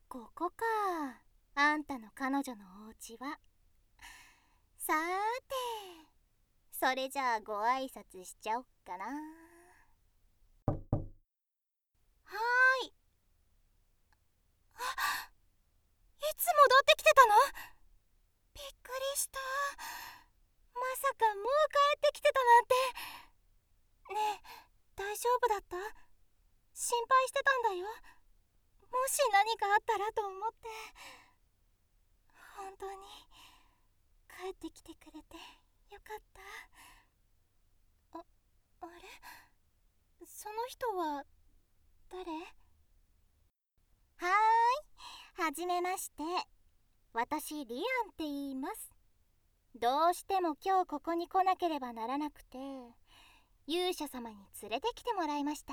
ここか。あんたの彼女のお家は。さーて、それじゃあご挨拶しちゃおっかな。はーい。あ、いつ戻ってきてたの？びっくりした。まさかもう帰ってきてたなんて。ねえ、大丈夫だった？心配してたんだよ。もし何かあったらと思って。本当に帰ってきてくれてよかった。あれ、その人は誰？はーい、はじめまして。私リアンって言います。どうしても今日ここに来なければならなくて、勇者様に連れてきてもらいました。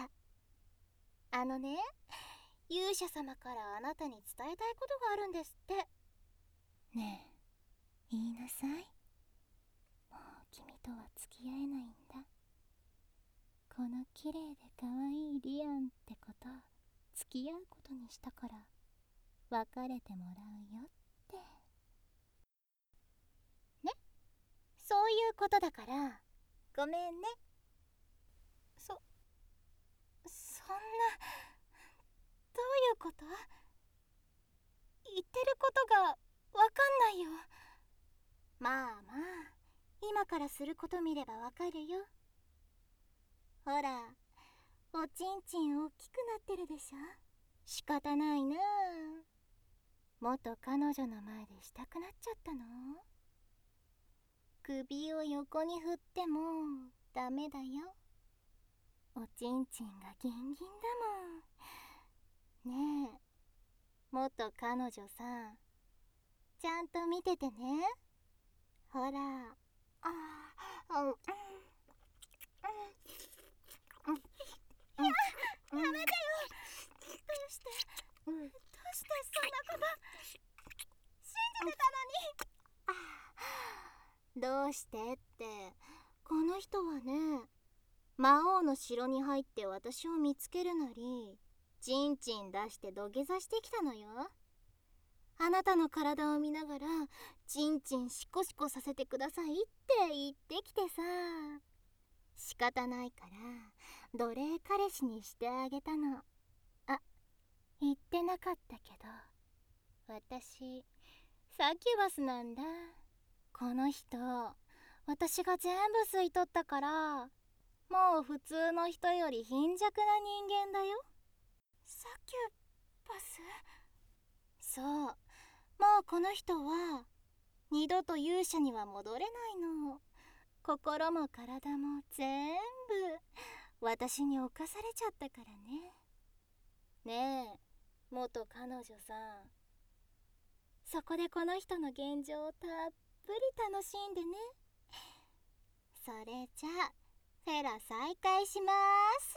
勇者様からあなたに伝えたいことがあるんですって。ねえ、言いなさい。もう君とは付き合えないんだ。この綺麗で可愛いリアンって子と付き合うことにしたから別れてもらうよって。ね、そういうことだからごめんね。そんな、どういうこと？言ってることがわかんないよ。まあまあ、今からすること見ればわかるよ。ほら、おちんちん大きくなってるでしょ。仕方ないなあ。元彼女の前でしたくなっちゃったの？首を横に振ってもダメだよ。おちんちんがギンギンだもん。ねえ、元彼女さん、ちゃんと見ててね。ほら、ああ、やめてよ。どうしてそんなこと信じてたのに。どうしてって、この人はね、魔王の城に入って私を見つけるなり、チンチン出して土下座してきたのよ。あなたの体を見ながらチンチンシコシコさせてくださいって言ってきてさ。仕方ないから奴隷彼氏にしてあげたの。あ、言ってなかったけど、私サキュバスなんだ。この人、私が全部吸い取ったから、もう普通の人より貧弱な人間だよ。サキュバス？そう、もうこの人は二度と勇者には戻れないの。心も体も全部私に侵されちゃったからね。ねえ、元彼女さん、そこでこの人の現状をたっぷり楽しんでね。それじゃあフェラ再開しまーす。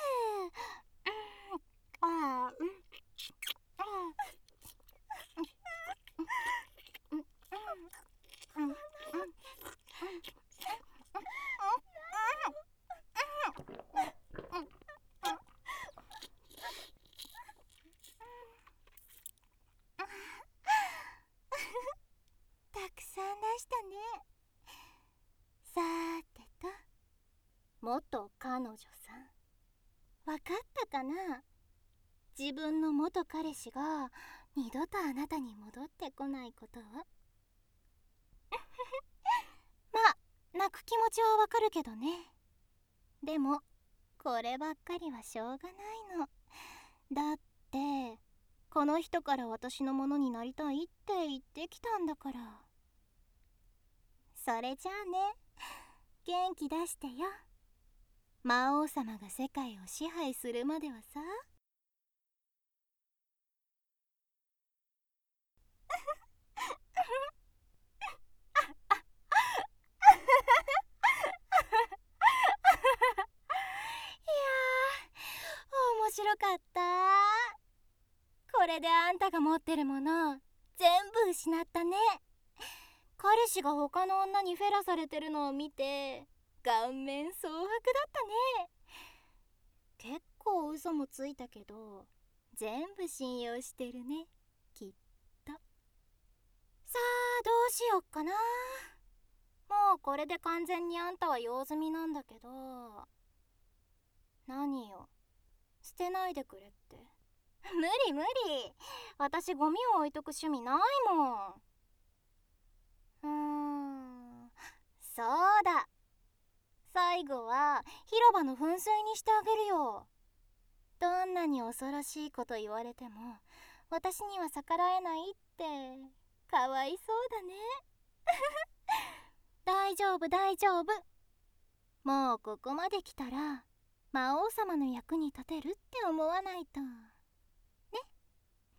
たくさん出したね。さーてと、元彼女さん、わかったかな？自分の元彼氏が二度とあなたに戻ってこないことを。まあ、泣く気持ちはわかるけどね。でもこればっかりはしょうがないの。だってこの人から私のものになりたいって言ってきたんだから。それじゃあね、元気出してよ。魔王様が世界を支配するまではさ。いやー、面白かった。これであんたが持ってるもの全部失ったね。彼氏が他の女にフェラされてるのを見て顔面蒼白だったね。結構嘘もついたけど全部信用してるね。 きっと。さあどうしよっかな。もうこれで完全にあんたは用済みなんだけど。何よ、捨てないでくれって。無理無理、私ゴミを置いとく趣味ないもん。そうだ、最後は広場の噴水にしてあげるよ。どんなに恐ろしいこと言われても私には逆らえないって。かわいそうだね。大丈夫大丈夫、もうここまで来たら魔王様の役に立てるって思わないと。